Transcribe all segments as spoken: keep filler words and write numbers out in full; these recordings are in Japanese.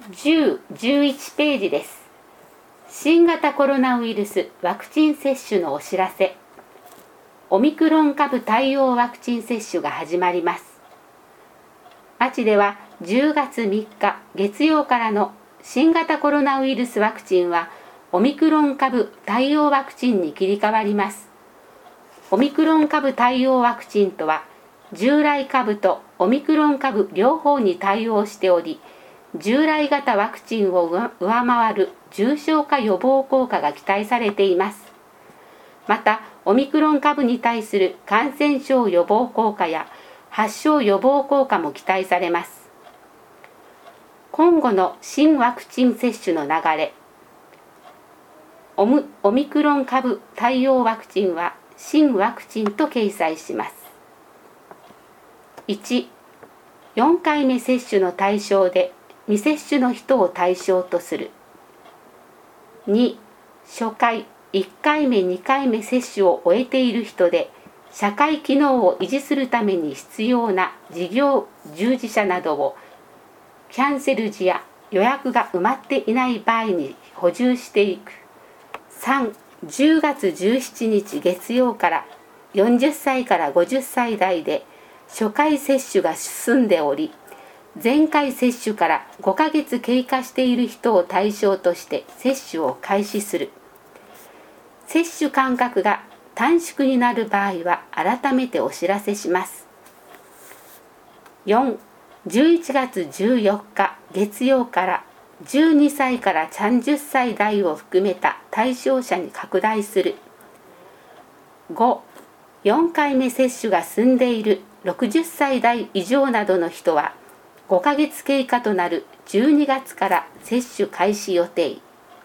じゅう、じゅういちページです。新型コロナウイルスワクチン接種のお知らせ。オミクロン株対応ワクチン接種が始まります。町ではじゅうがつみっか月曜からの新型コロナウイルスワクチンはオミクロン株対応ワクチンに切り替わります。オミクロン株対応ワクチンとは、従来株とオミクロン株両方に対応しており、従来型ワクチンを上回る重症化予防効果が期待されています。また、オミクロン株に対する感染症予防効果や発症予防効果も期待されます。今後の新ワクチン接種の流れ。オム、オミクロン株対応ワクチンは新ワクチンと掲載します。いち、よんかいめ接種の対象で未接種の人を対象とする。に、初回、いっかいめにかいめ接種を終えている人で社会機能を維持するために必要な事業従事者などをキャンセル時や予約が埋まっていない場合に補充していく。さん、じゅうがつじゅうしちにち月曜からよんじゅっさいからごじゅっさい代で初回接種が進んでおり、前回接種からごかげつ経過している人を対象として接種を開始する。接種間隔が短縮になる場合は改めてお知らせします。よん、じゅういちがつじゅうよっか月曜からじゅうにさいからさんじゅっさい代を含めた対象者に拡大する。ご、よんかいめ接種が済んでいるろくじゅっさい代以上などの人はごかげつ経過となるじゅうにがつから接種開始予定。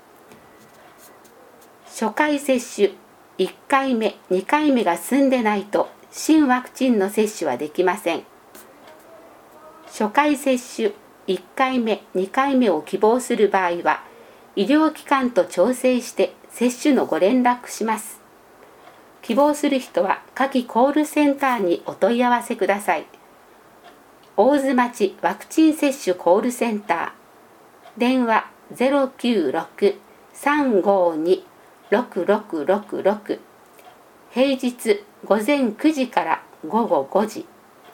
初回接種いっかいめ、にかいめが済んでないと新ワクチンの接種はできません。初回接種いっかいめ、にかいめを希望する場合は医療機関と調整して接種のご連絡します。希望する人は下記コールセンターにお問い合わせください。大津町ワクチン接種コールセンター、電話 ゼロきゅうろく さんごに ろくろくろくろく、平日午前くじから午後ごじ。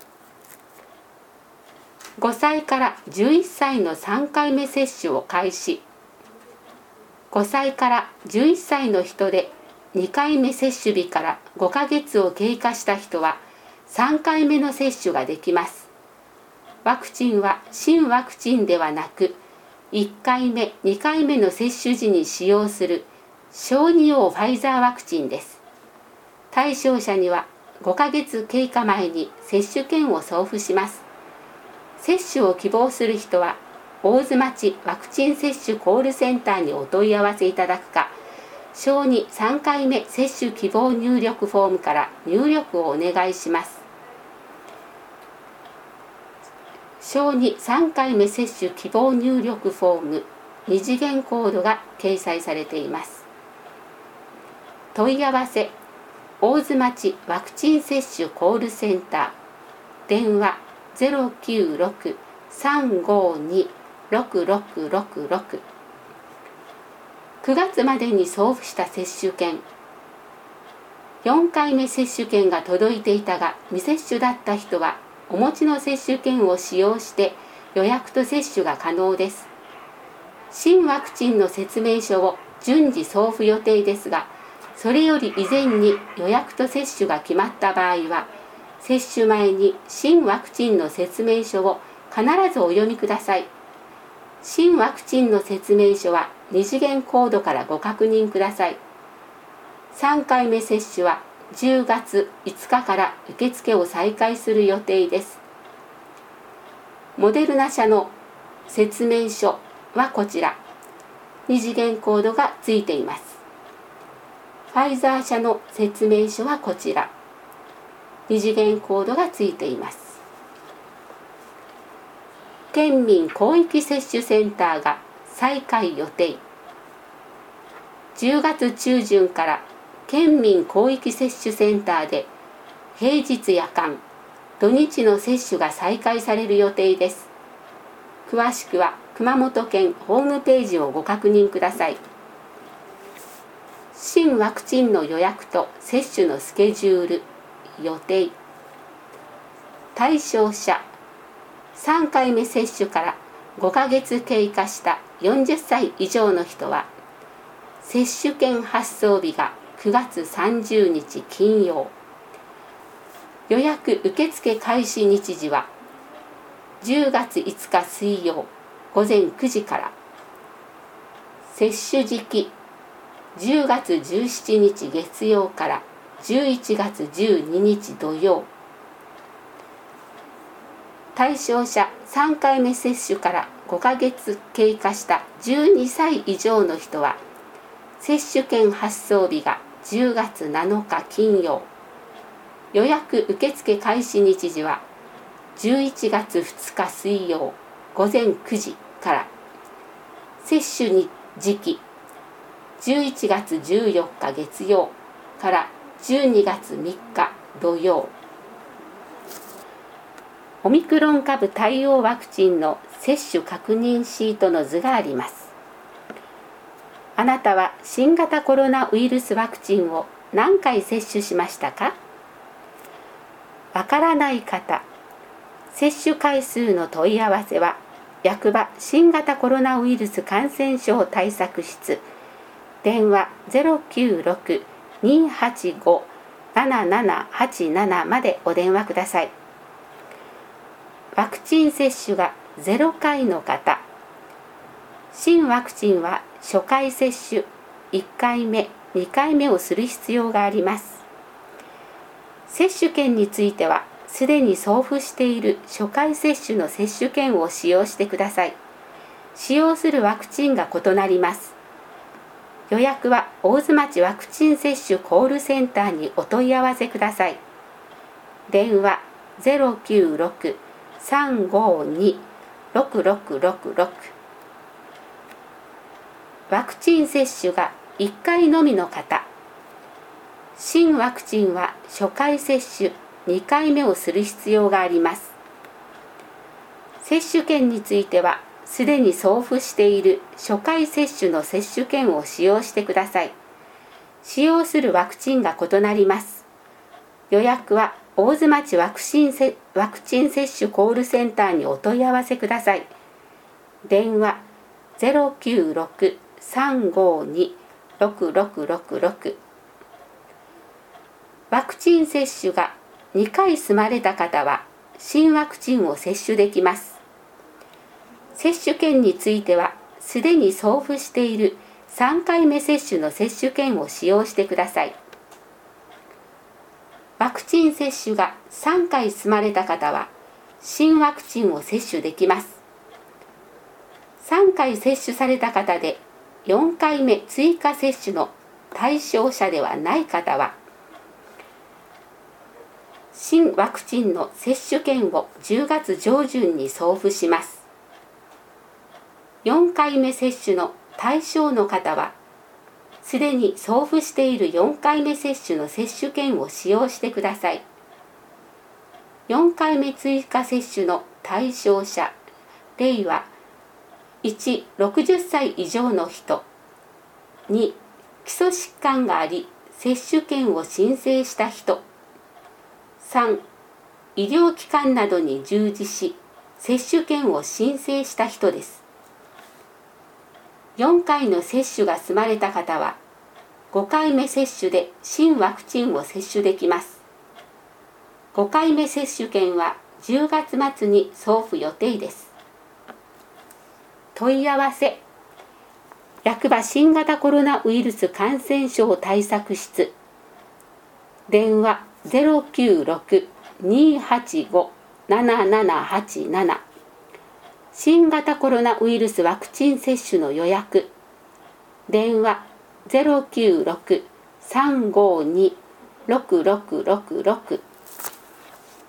ごさいからじゅういっさいのさんかいめ接種を開始。ごさいからじゅういっさいの人でにかいめ接種日からごかげつを経過した人はさんかいめの接種ができます。ワクチンは新ワクチンではなく、いっかいめ、にかいめの接種時に使用する小児用ファイザーワクチンです。対象者にはごかげつ経過前に接種券を送付します。接種を希望する人は、大津町ワクチン接種コールセンターにお問い合わせいただくか、小児さんかいめ接種希望入力フォームから入力をお願いします。小児さんかいめ接種希望入力フォームに次元コードが掲載されています。問い合わせ、大津町ワクチン接種コールセンター、電話 ゼロきゅうろく さんごに ろくろくろくろく。くがつまでに送付した接種券。よんかいめ接種券が届いていたが未接種だった人は、お持ちの接種券を使用して予約と接種が可能です。新ワクチンの説明書を順次送付予定ですが、それより以前に予約と接種が決まった場合は、接種前に新ワクチンの説明書を必ずお読みください。新ワクチンの説明書はに次元コードからご確認ください。さんかいめ接種はじゅうがついつかから受付を再開する予定です。モデルナ社の説明書はこちら。に次元コードがついています。ファイザー社の説明書はこちら。に次元コードがついています。県民広域接種センターが再開予定。じゅうがつ中旬から県民広域接種センターで平日夜間、土日の接種が再開される予定です。詳しくは熊本県ホームページをご確認ください。新ワクチンの予約と接種のスケジュール、予定。対象者、さんかいめ接種からごかげつ経過したよんじゅっさい以上の人は、接種券発送日がくがつさんじゅうにち金曜。予約受付開始日時はじゅうがついつか水曜ごぜんくじから。接種時期、じゅうがつじゅうしちにち月曜からじゅういちがつじゅうににち土曜。対象者さんかいめ接種からごかげつ経過したじゅうにさい以上の人は、接種券発送日がじゅうがつなのか金曜。予約受付開始日時はじゅういちがつふつか水曜ごぜんくじから。接種に時期、じゅういちがつじゅうよっか月曜からじゅうにがつみっか土曜。オミクロン株対応ワクチンの接種確認シートの図があります。あなたは新型コロナウイルスワクチンを何回接種しましたか？わからない方、接種回数の問い合わせは役場新型コロナウイルス感染症対策室、電話 ゼロきゅうろく にーはちご ななななはちなな までお電話ください。ワクチン接種がゼロかいの方、新ワクチンは初回接種、いっかいめ、にかいめをする必要があります。接種券については、すでに送付している初回接種の接種券を使用してください。使用するワクチンが異なります。予約は大津町ワクチン接種コールセンターにお問い合わせください。電話 ゼロきゅうろく さんごに ろくろくろくろく。ワクチン接種がいっかいのみの方、新ワクチンは初回接種、にかいめをする必要があります。接種券については、すでに送付している初回接種の接種券を使用してください。使用するワクチンが異なります。予約は大津町ワクチンせワクチン接種コールセンターにお問い合わせください。電話 ゼロきゅうろく さんごに ろくろくろくろく。ワクチン接種がにかい済まれた方は新ワクチンを接種できます。接種券についてはすでに送付しているさんかいめ接種の接種券を使用してください。ワクチン接種がさんかい済まれた方は新ワクチンを接種できます。さんかい接種された方でよんかいめ追加接種の対象者ではない方は、新ワクチンの接種券をじゅうがつ上旬に送付します。よんかいめ接種の対象の方は、すでに送付しているよんかいめ接種の接種券を使用してください。よんかいめ追加接種の対象者、例はいち、ろくじゅっさい以上の人、に、基礎疾患があり、接種券を申請した人、さん、医療機関などに従事し、接種券を申請した人です。よんかいの接種が済まれた方は、ごかいめ接種で新ワクチンを接種できます。ごかいめ接種券はじゅうがつまつに送付予定です。問い合わせ、役場新型コロナウイルス感染症対策室、電話 ゼロきゅうろく にーはちご ななななはちなな。新型コロナウイルスワクチン接種の予約、電話 ゼロきゅうろく さんごに ろくろくろくろく。